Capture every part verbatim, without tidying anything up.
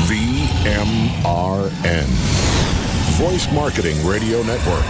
V M R N. Voice Marketing Radio Network.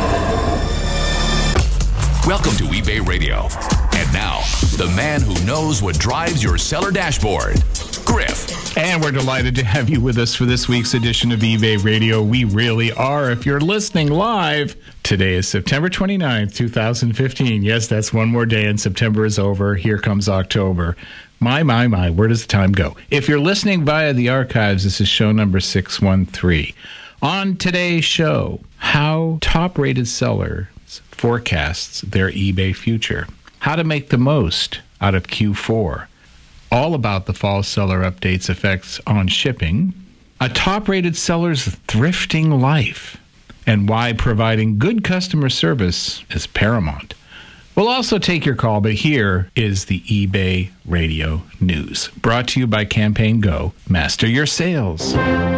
Welcome to eBay Radio. And now, the man who knows what drives your seller dashboard, Griff. And we're delighted to have you with us for this week's edition of eBay Radio. We really are. If you're listening live, today is September twenty-ninth, twenty fifteen. Yes, that's one more day and September is over. Here comes October. My, my, my, where does the time go? If you're listening via the archives, this is show number six one three. On today's show, how top-rated sellers forecasts their eBay future. How to make the most out of Q four. All about the fall seller updates effects on shipping. A top-rated seller's thrifting life. And why providing good customer service is paramount. We'll also take your call, but here is the eBay Radio News. Brought to you by Campaign Go. Master your sales.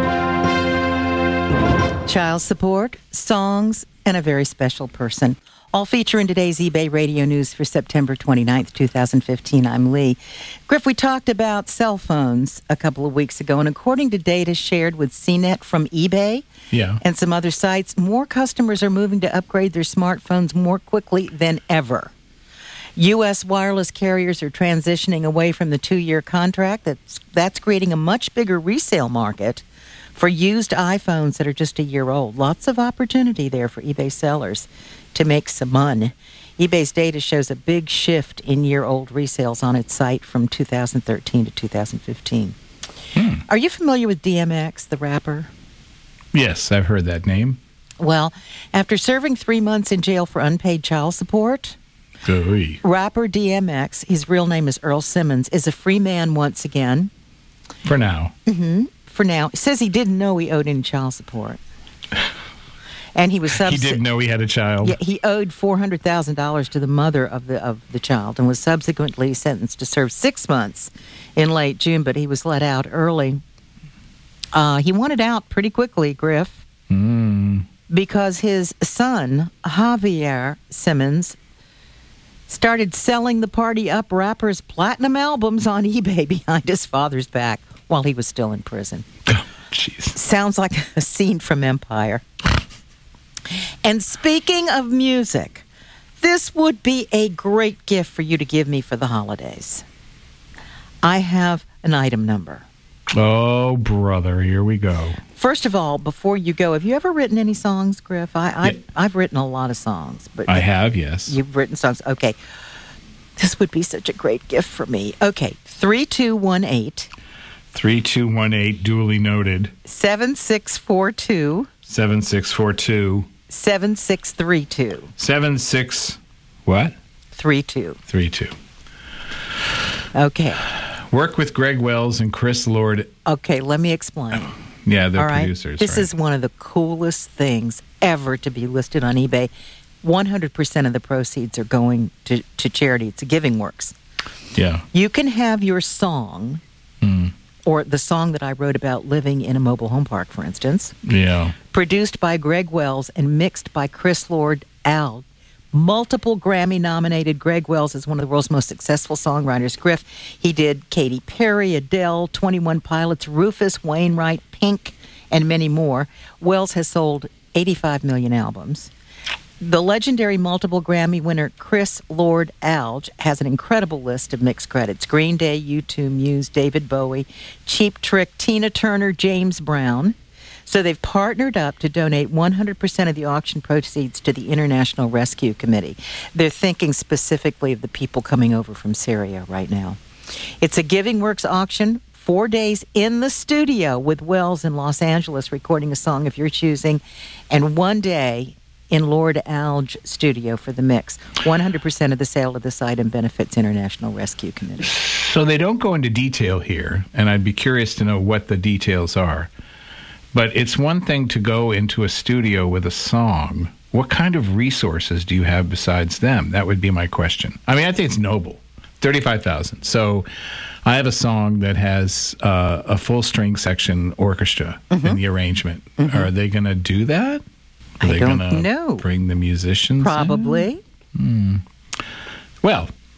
Child support, songs, and a very special person. All feature in today's eBay Radio News for September twenty-ninth, twenty fifteen. I'm Lee. Griff, we talked about cell phones a couple of weeks ago, and according to data shared with C net from eBay yeah. and some other sites, more customers are moving to upgrade their smartphones more quickly than ever. U S wireless carriers are transitioning away from the two-year contract. That's, that's creating a much bigger resale market for used iPhones that are just a year old. Lots of opportunity there for eBay sellers to make some money. eBay's data shows a big shift in year-old resales on its site from two thousand thirteen to two thousand fifteen. Hmm. Are you familiar with D M X, the rapper? Yes, I've heard that name. Well, after serving three months in jail for unpaid child support, Gooey. rapper D M X, his real name is Earl Simmons, is a free man once again. For now. Mm-hmm. For now. He says he didn't know he owed any child support. And he was subs- He didn't know he had a child. Yeah, he owed four hundred thousand dollars to the mother of the of the child and was subsequently sentenced to serve six months in late June, but he was let out early. Uh, he wanted out pretty quickly, Griff, Mm. because his son, Javier Simmons, started selling the Party Up rapper's platinum albums on eBay behind his father's back while he was still in prison. Oh, jeez. Sounds like a scene from Empire. And speaking of music, this would be a great gift for you to give me for the holidays. I have an item number. Oh, brother, here we go. First of all, before you go, have you ever written any songs, Griff? I, I, Yeah. I've written a lot of songs. But I have, yes. You've written songs. Okay. This would be such a great gift for me. Okay. three two one eight three two one eight, duly noted. seven six four two seven six four two seven six three two seven six what? three two. three two. Okay. Work with Greg Wells and Chris Lord. Okay, let me explain. Yeah, they're All right. producers. This right? is one of the coolest things ever to be listed on eBay. one hundred percent of the proceeds are going to, to charity. It's a Giving Works. Yeah. You can have your song, Mm. or the song that I wrote about living in a mobile home park, for instance, Yeah. produced by Greg Wells and mixed by Chris Lord Al. Multiple Grammy-nominated Greg Wells is one of the world's most successful songwriters. Griff, he did Katy Perry, Adele, twenty-one Pilots, Rufus Wainwright, Pink, and many more. Wells has sold eighty-five million albums. The legendary multiple Grammy winner Chris Lord Alge has an incredible list of mixed credits. Green Day, U two, Muse, David Bowie, Cheap Trick, Tina Turner, James Brown. So they've partnered up to donate one hundred percent of the auction proceeds to the International Rescue Committee. They're thinking specifically of the people coming over from Syria right now. It's a Giving Works auction, four days in the studio with Wells in Los Angeles recording a song of your choosing, and one day in Lord Alge studio for the mix. one hundred percent of the sale of this item benefits International Rescue Committee. So they don't go into detail here, and I'd be curious to know what the details are. But it's one thing to go into a studio with a song. What kind of resources do you have besides them? That would be my question. I mean, I think it's noble. thirty-five thousand dollars. So I have a song that has uh, a full string section orchestra Mm-hmm. in the arrangement. Mm-hmm. Are they going to do that? Are I they don't gonna know. Bring the musicians in? Probably. Hmm. Well,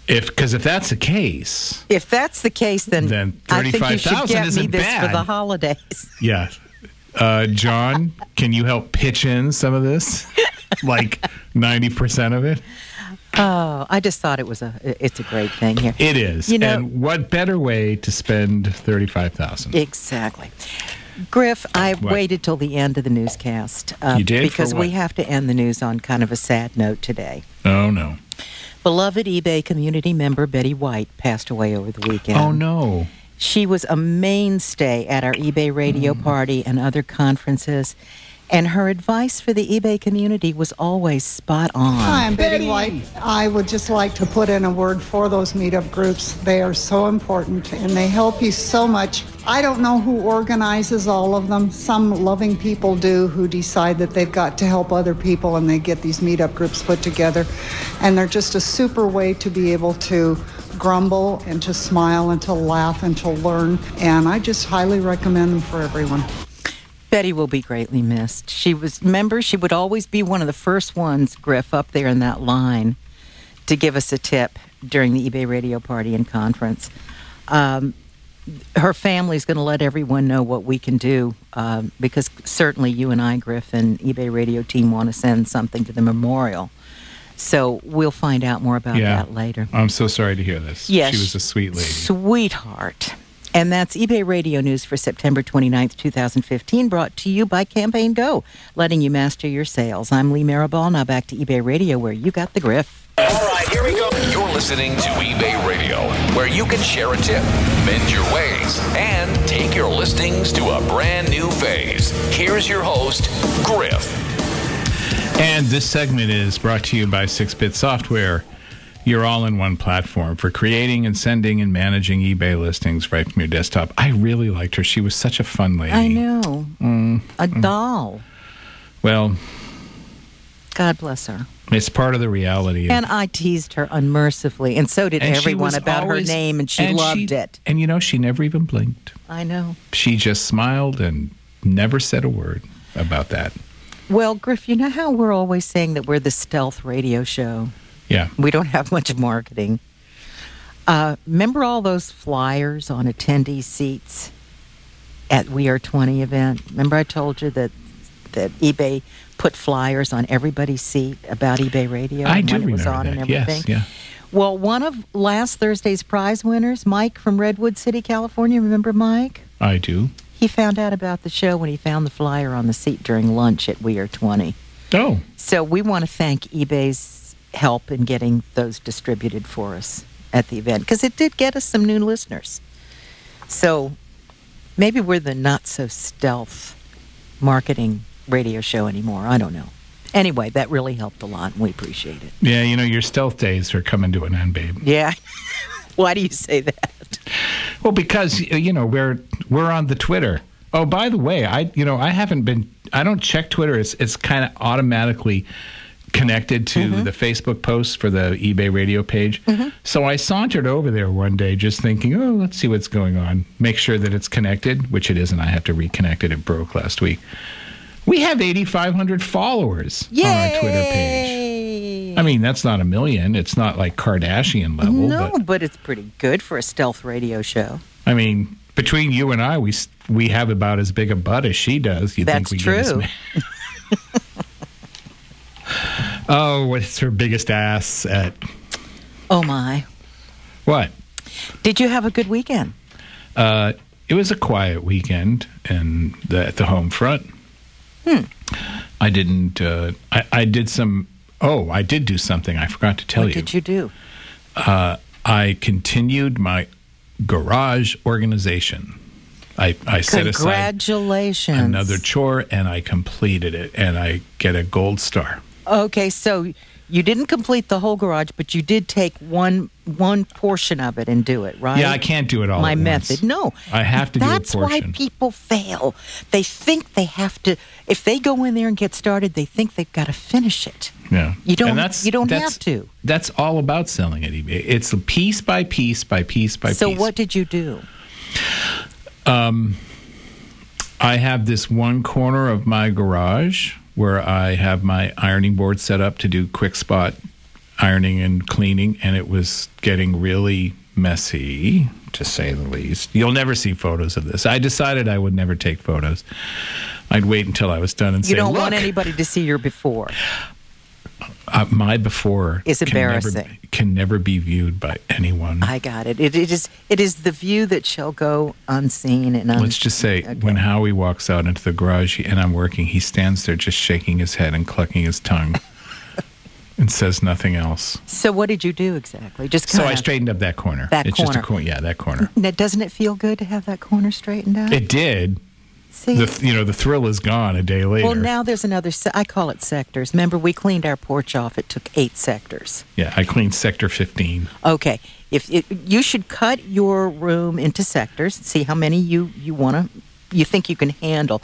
If because if that's the case, If that's the case, then, Then I think you should thirty-five thousand get me isn't this bad. for the holidays. yeah. Uh, John, can you help pitch in some of this? Like ninety percent of it? Oh, I just thought it was a it's a great thing here. It is. You know- and what better way to spend thirty-five thousand dollars? Exactly. Griff, I What? waited till the end of the newscast. Uh, You did? For Because what? we have to end the news on kind of a sad note today. Oh, no. Beloved eBay community member Betty White passed away over the weekend. Oh, no. She was a mainstay at our eBay radio Mm. party and other conferences, and her advice for the eBay community was always spot on. Hi, I'm Betty White. I would just like to put in a word for those meetup groups. They are so important and they help you so much. I don't know who organizes all of them. Some loving people do who decide that they've got to help other people and they get these meetup groups put together. And they're just a super way to be able to grumble and to smile and to laugh and to learn. And I just highly recommend them for everyone. Betty will be greatly missed. She was, remember, she would always be one of the first ones, Griff, up there in that line to give us a tip during the eBay radio party and conference. Um, her family's going to let everyone know what we can do um, because certainly you and I, Griff, and eBay radio team want to send something to the memorial. So we'll find out more about Yeah. that later. I'm so sorry to hear this. Yes. She was a sweet lady. Sweetheart. And that's eBay Radio News for September twenty-ninth, twenty fifteen, brought to you by Campaign Go, letting you master your sales. I'm Lee Maribel. Now back to eBay Radio, where you got the Griff. All right, here we go. You're listening to eBay Radio, where you can share a tip, mend your ways, and take your listings to a brand new phase. Here's your host, Griff. And this segment is brought to you by six bit Software, your all-in-one platform for creating and sending and managing eBay listings right from your desktop. I really liked her. She was such a fun lady. I know. Mm, A doll. Well, God bless her. it's part of the reality. And I teased her unmercifully, and so did And she everyone was about always- her name, and she and loved she- it. And you know, she never even blinked. I know. She just smiled and never said a word about that. Well, Griff, you know how we're always saying that we're the stealth radio show? Yeah. We don't have much marketing. Uh, remember all those flyers on attendee seats at We Are twenty event? Remember I told you that that eBay put flyers on everybody's seat about eBay Radio I and do when it was remember on that. and Yes, everything? yeah. Well, one of last Thursday's prize winners, Mike from Redwood City, California, remember Mike? I do. He found out about the show when he found the flyer on the seat during lunch at We Are twenty. Oh, So we want to thank eBay's help in getting those distributed for us at the event because it did get us some new listeners. So maybe we're the not so stealth marketing radio show anymore. I don't know. Anyway, that really helped a lot and we appreciate it. yeah, you know, your stealth days are coming to an end, babe. Yeah. Why do you say that? Well, because you know we're we're on the Twitter. Oh, by the way, I you know I haven't been. I don't check Twitter. It's it's kind of automatically connected to Mm-hmm. the Facebook posts for the eBay Radio page. Mm-hmm. So I sauntered over there one day, just thinking, oh, let's see what's going on. Make sure that it's connected, which it isn't. I have to reconnect it. It broke last week. We have eighty-five hundred followers Yay! on our Twitter page. I mean, that's not a million. It's not like Kardashian level. No, but but it's pretty good for a stealth radio show. I mean, between you and I, we s- we have about as big a butt as she does. You That's think we get as true. ma- Oh, what's her biggest ass at Oh, my. what? Did you have a good weekend? Uh, it was a quiet weekend and the, at the home front. Hmm. I didn't. Uh, I, I did some. Oh, I did do something. I forgot to tell What you. did you do? Uh, I continued my garage organization. I, I set aside Congratulations. another chore and I completed it and I get a gold star. Okay, so you didn't complete the whole garage, but you did take one one portion of it and do it, right? Yeah, I can't do it all My at once. method. No. I have to do a That's why portion. people fail. They think they have to, if they go in there and get started, they think they've got to finish it. Yeah. You don't- And that's- you don't that's- have to. That's all about selling at eBay. It's a piece by piece by piece by So piece. what did you do? I have this one corner of my garage where I have my ironing board set up to do quick spot ironing and cleaning, and it was getting really messy, to say the least. You'll never see photos of this. I decided I would never take photos. I'd wait until I was done and you say, don't Look, want anybody to see your before. Uh, my before is embarrassing. Can never, can never be viewed by anyone. I got it. It, it is. It is the view that shall go unseen and un- Let's just say, okay. When Howie walks out into the garage and I'm working, he stands there just shaking his head and clucking his tongue. And says nothing else. So what did you do exactly? Just kind so of I straightened up that corner. That it's corner. Just a cor- yeah, that corner. Now, doesn't it feel good to have that corner straightened out? It did. See, the, you know, the thrill is gone a day later. Well, now there's another. Se- I call it sectors. Remember, we cleaned our porch off. It took eight sectors. Yeah, I cleaned sector fifteen. Okay, if it, you should cut your room into sectors. See how many you you want to, you think you can handle.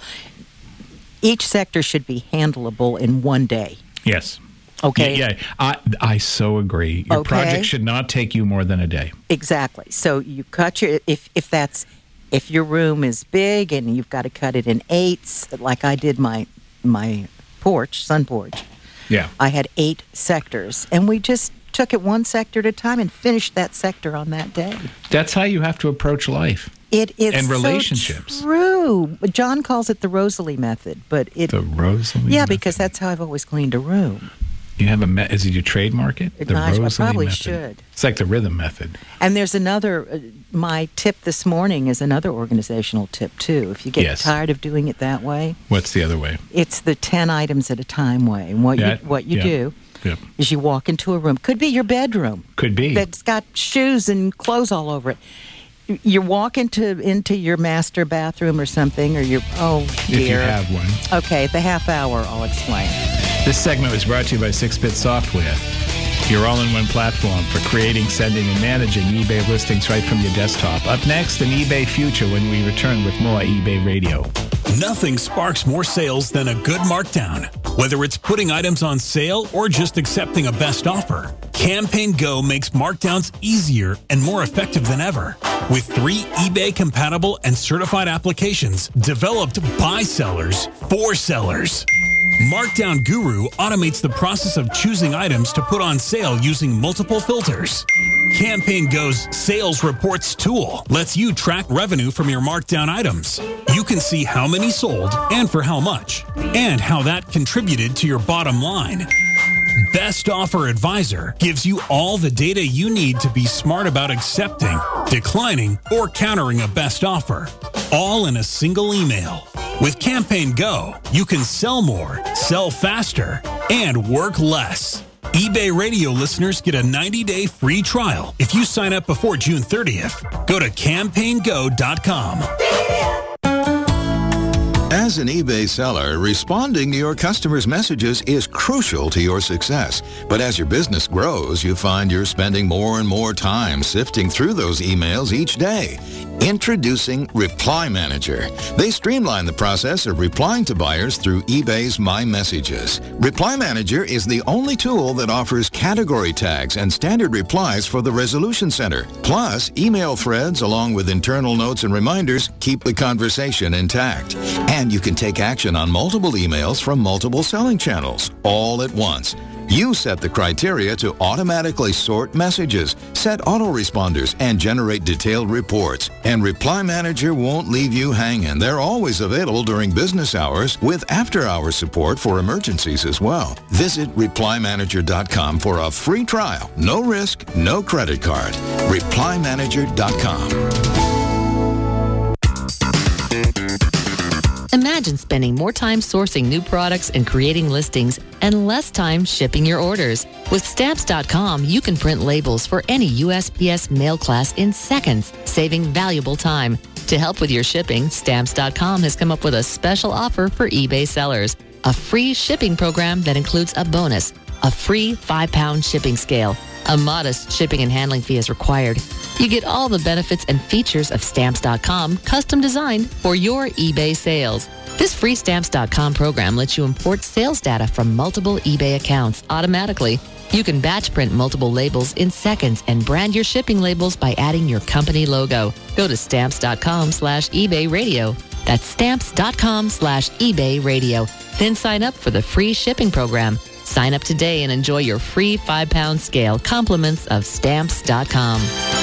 Each sector should be handleable in one day. Yes. Okay. Yeah, yeah. I I so agree. Your okay. project should not take you more than a day. Exactly. So you cut your if if that's if your room is big and you've got to cut it in eighths, like I did my my porch, sun porch. Yeah. I had eight sectors, and we just took it one sector at a time and finished that sector on that day. That's how you have to approach life. It is and so relationships. True. John calls it the Rosalie method, but it the Rosalie. Yeah, method. Because that's how I've always cleaned a room. You have a me- is it your trademark it? The Gosh, Rosalie I probably method. should. It's like the rhythm method. And there's another. Uh, my tip this morning is another organizational tip too. If you get yes. tired of doing it that way, what's the other way? It's the ten items at a time way. And what yeah, you what you yeah, do yeah. is you walk into a room. Could be your bedroom. Could be that's got shoes and clothes all over it. You walk into into your master bathroom or something, or your oh dear. If you have one. Okay, the half hour I'll explain. This segment was brought to you by six bit Software, your all-in-one platform for creating, sending, and managing eBay listings right from your desktop. Up next, an eBay future when we return with more eBay Radio. Nothing sparks more sales than a good markdown. Whether it's putting items on sale or just accepting a best offer, Campaign Go makes markdowns easier and more effective than ever. With three eBay-compatible and certified applications developed by sellers for sellers. Markdown Guru automates the process of choosing items to put on sale using multiple filters. Campaign Go's Sales Reports tool lets you track revenue from your markdown items. You can see how many sold and for how much, and how that contributed to your bottom line. Best Offer Advisor gives you all the data you need to be smart about accepting, declining, or countering a best offer, all in a single email. With Campaign Go, you can sell more, sell faster, and work less. eBay Radio listeners get a ninety-day free trial if you sign up before June thirtieth. Go to campaign go dot com. As an eBay seller, responding to your customers' messages is crucial to your success. But as your business grows, you find you're spending more and more time sifting through those emails each day. Introducing Reply Manager. They streamline the process of replying to buyers through eBay's My Messages. Reply Manager is the only tool that offers category tags and standard replies for the Resolution Center. Plus, email threads along with internal notes and reminders keep the conversation intact. And you can take action on multiple emails from multiple selling channels, all at once. You set the criteria to automatically sort messages, set autoresponders, and generate detailed reports. And Reply Manager won't leave you hanging. They're always available during business hours with after-hours support for emergencies as well. Visit reply manager dot com for a free trial. No risk, no credit card. reply manager dot com. Imagine spending more time sourcing new products and creating listings and less time shipping your orders. With Stamps dot com, you can print labels for any U S P S mail class in seconds, saving valuable time. To help with your shipping, Stamps dot com has come up with a special offer for eBay sellers. A free shipping program that includes a bonus, a free five-pound shipping scale. A modest shipping and handling fee is required. You get all the benefits and features of Stamps dot com, custom designed for your eBay sales. This free Stamps dot com program lets you import sales data from multiple eBay accounts automatically. You can batch print multiple labels in seconds and brand your shipping labels by adding your company logo. Go to Stamps dot com slash eBay radio. That's Stamps dot com slash eBay radio. Then sign up for the free shipping program. Sign up today and enjoy your free five-pound scale compliments of Stamps dot com.